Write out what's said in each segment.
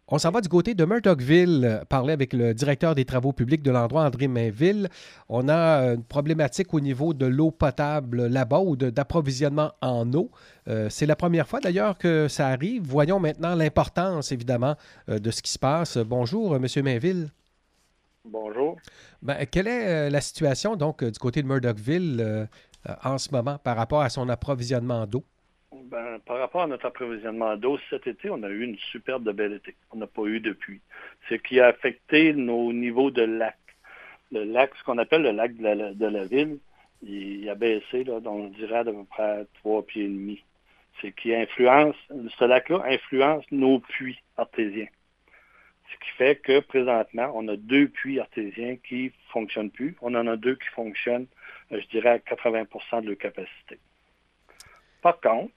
On s'en va du côté de Murdochville, parler avec le directeur des travaux publics de l'endroit, André Mainville. On a une problématique au niveau de l'eau potable là-bas ou d'approvisionnement en eau. C'est la première fois d'ailleurs que ça arrive. Voyons maintenant l'importance, évidemment, de ce qui se passe. Bonjour, Monsieur Mainville. Bonjour. Ben, quelle est la situation donc du côté de Murdochville en ce moment par rapport à son approvisionnement d'eau? Ben, par rapport à notre approvisionnement d'eau, cet été, on a eu une superbe de bel été. On n'a pas eu depuis. Ce qui a affecté nos niveaux de lac. Le lac, ce qu'on appelle le lac de la ville, il a baissé, là, donc on dirait à peu près 3 pieds et demi. C'est qui influence, ce lac-là influence nos puits artésiens. Ce qui fait que présentement, on a 2 puits artésiens qui ne fonctionnent plus. On en a 2 qui fonctionnent, je dirais, à 80% de leur capacité. Par contre,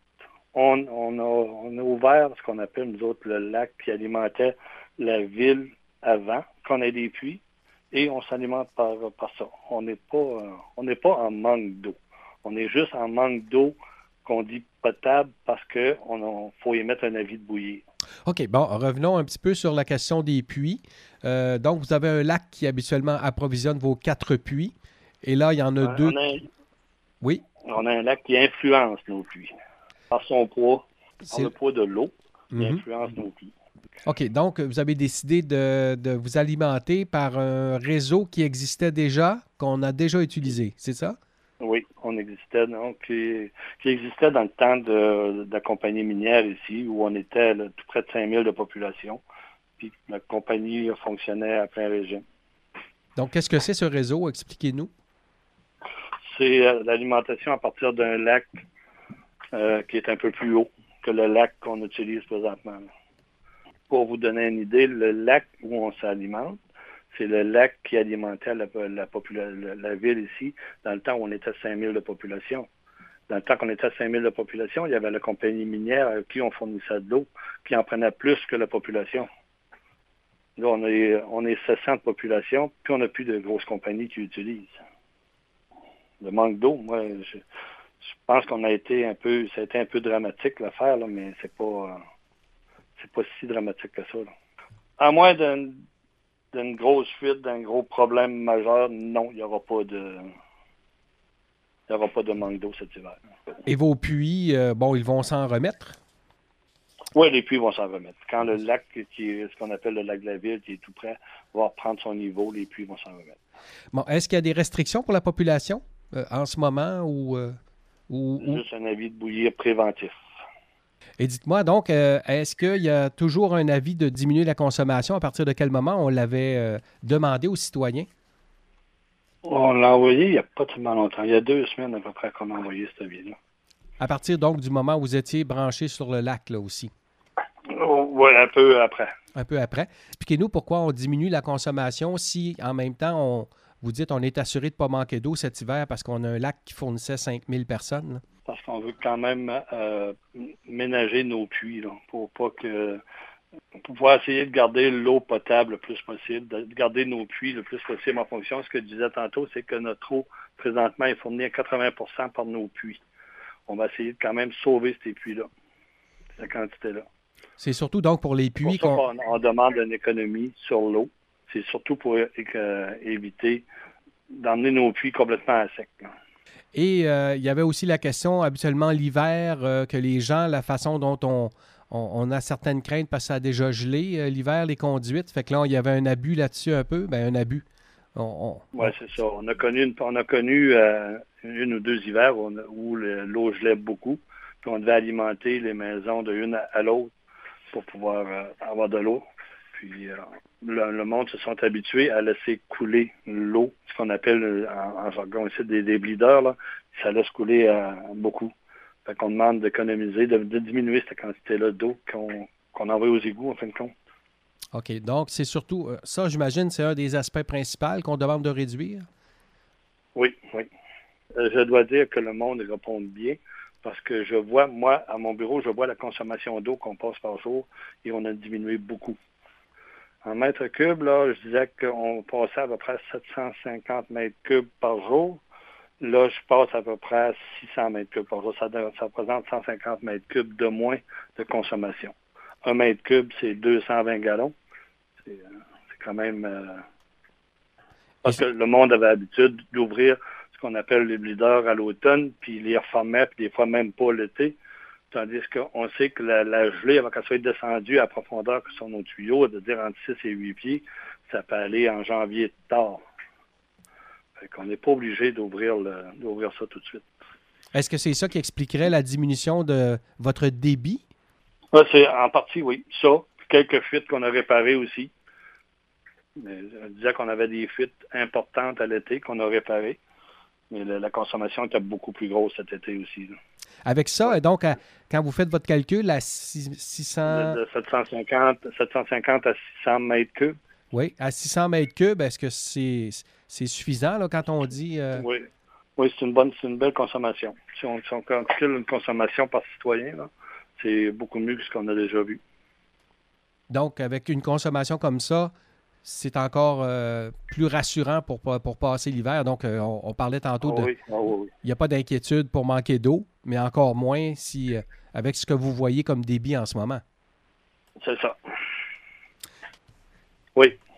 on a ouvert ce qu'on appelle, nous autres, le lac qui alimentait la ville avant qu'on ait des puits et on s'alimente par ça. On n'est pas en manque d'eau. On est juste en manque d'eau qu'on dit potable parce qu'il faut y mettre un avis de bouillir. OK, bon, revenons un petit peu sur la question des puits. Donc, vous avez un lac qui habituellement approvisionne vos 4 puits. Et là, il y en a On deux. a, Oui, on a un lac qui influence nos puits. Par son poids, par le c'est. poids de l'eau, il Mhm. influence nos puits. OK, donc vous avez décidé de vous alimenter par un réseau qui existait déjà, qu'on a déjà utilisé, c'est ça? Oui, on existait, donc, qui existait dans le temps de la compagnie minière ici, où on était là, tout près de 5 000 de population. Puis la compagnie fonctionnait à plein régime. Donc, qu'est-ce que c'est ce réseau? Expliquez-nous. C'est l'alimentation à partir d'un lac qui est un peu plus haut que le lac qu'on utilise présentement. Pour vous donner une idée, le lac où on s'alimente, c'est le lac qui alimentait la ville ici dans le temps où on était 5 000 de population. Dans le temps qu'on était à 5 000 de population, il y avait la compagnie minière à qui on fournissait de l'eau, qui en prenait plus que la population. Là, on est 700 de population, puis on n'a plus de grosses compagnies qui utilisent. Le manque d'eau, moi, je pense qu'on a été un peu, ça a été un peu dramatique l'affaire, là, mais c'est pas si dramatique que ça, là. À moins d'une grosse fuite, d'un gros problème majeur, non, il n'y aura pas de manque d'eau cet hiver. Et vos puits, bon, ils vont s'en remettre? Oui, les puits vont s'en remettre. Quand le lac, qui est ce qu'on appelle le lac de la ville, qui est tout près, va reprendre son niveau, les puits vont s'en remettre. Bon, est-ce qu'il y a des restrictions pour la population en ce moment ou. Juste un avis de bouillir préventif. Et dites-moi donc, est-ce qu'il y a toujours un avis de diminuer la consommation? À partir de quel moment on l'avait demandé aux citoyens? On l'a envoyé il n'y a pas tellement longtemps. Il y a 2 semaines à peu près qu'on a envoyé cet avis-là. À partir donc du moment où vous étiez branché sur le lac, là aussi, Oui, un peu après. un peu après. Expliquez-nous pourquoi on diminue la consommation si en même temps, vous dites on est assuré de ne pas manquer d'eau cet hiver parce qu'on a un lac qui fournissait 5000 personnes, là. Parce qu'on veut quand même ménager nos puits, là, pour pouvoir essayer de garder l'eau potable le plus possible, de garder nos puits le plus possible en fonction. Ce que je disais tantôt, c'est que notre eau, présentement, est fournie à 80% par nos puits. On va essayer de quand même sauver ces puits-là, cette quantité-là. C'est surtout donc pour les C'est pour puits ça qu'on. qu'on demande une économie sur l'eau. C'est surtout pour éviter d'emmener nos puits complètement à sec, là. Et il y avait aussi la question, habituellement l'hiver, que les gens, la façon dont on a certaines craintes parce que ça a déjà gelé l'hiver, les conduites. Fait que là, il y avait un abus là-dessus un peu. Ben, un abus. Oui, c'est ça. On a connu une ou 2 hivers où l'eau gelait beaucoup, puis on devait alimenter les maisons de une à l'autre pour pouvoir avoir de l'eau. Puis le monde se sont habitués à laisser couler l'eau, ce qu'on appelle en jargon ici des bleeders, là. Ça laisse couler beaucoup. Fait qu'on demande d'économiser, de diminuer cette quantité-là d'eau qu'on envoie aux égouts, en fin de compte. OK. Donc, c'est surtout ça, j'imagine, c'est un des aspects principaux qu'on demande de réduire. Oui, oui. Je dois dire que le monde répond bien parce que je vois, moi, à mon bureau, je vois la consommation d'eau qu'on passe par jour et on a diminué beaucoup. En mètres cubes, là, je disais qu'on passait à peu près 750 mètres cubes par jour. Là, je passe à peu près 600 mètres cubes par jour. Ça représente 150 mètres cubes de moins de consommation. 1 mètre cube, c'est 220 gallons. C'est quand même... parce que le monde avait l'habitude d'ouvrir ce qu'on appelle les bleeders à l'automne, puis les refermait, puis des fois même pas l'été. Tandis qu'on sait que la gelée, avant qu'elle soit descendue à profondeur que sur nos tuyaux, de dire entre 6 et 8 pieds, ça peut aller en janvier tard. Fait qu'on n'est pas obligé d'ouvrir ça tout de suite. Est-ce que c'est ça qui expliquerait la diminution de votre débit? C'est en partie, oui. Ça, quelques fuites qu'on a réparées aussi. Mais je disais qu'on avait des fuites importantes à l'été qu'on a réparées. Mais la consommation était beaucoup plus grosse cet été aussi. Là. Avec ça, donc, quand vous faites votre calcul à 600... De 750 à 600 mètres cubes. Oui, à 600 mètres cubes, est-ce que c'est suffisant là, quand on dit... Oui, c'est une belle consommation. Si on calcule une consommation par citoyen, là, c'est beaucoup mieux que ce qu'on a déjà vu. Donc, avec une consommation comme ça, c'est encore plus rassurant pour passer l'hiver. Donc, on parlait tantôt de... Oui. Il n'y a pas d'inquiétude pour manquer d'eau, mais encore moins si avec ce que vous voyez comme débit en ce moment. C'est ça. Oui.